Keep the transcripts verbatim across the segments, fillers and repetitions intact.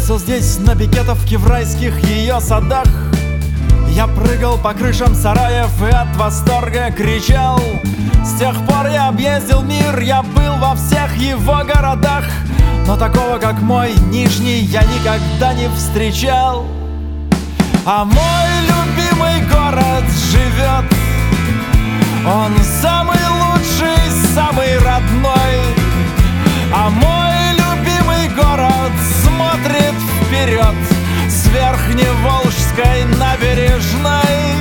Учился здесь на Бекетовке, в райских ее садах. Я прыгал по крышам сараев и от восторга кричал. С тех пор я объездил мир, я был во всех его городах, но такого, как мой Нижний, я никогда не встречал. А мой любимый город живет, он самый лучший, самый родной. А мой любимый город смотрит вперед с Верхневолжской набережной.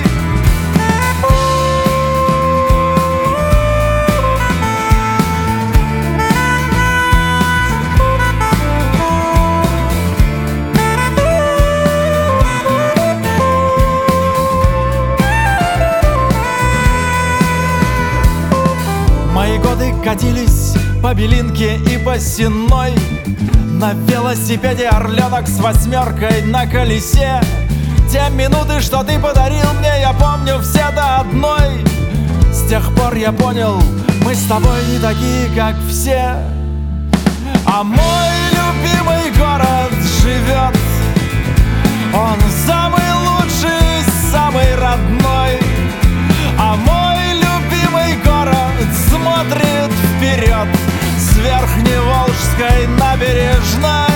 Мои годы катились по Белинке и по Сенной, на велосипеде орленок с восьмеркой на колесе. Те минуты, что ты подарил мне, я помню все до одной. С тех пор я понял, мы с тобой не такие, как все. А мой любимый город живет, он самый лучший, самый родной. А мой любимый город смотрит вперед с Верхневолжской набережной.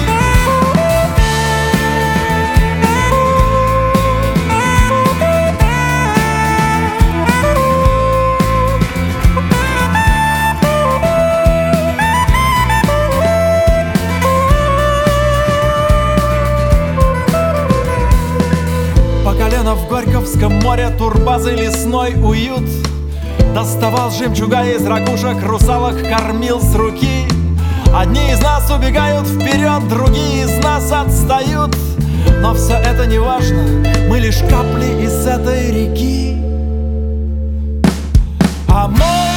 По колено в Горьковском море турбазы лесной уют. Доставал жемчуга из ракушек, русалок кормил с руки. Одни из нас убегают вперед, другие из нас отстают. Но все это не важно, мы лишь капли из этой реки. А мой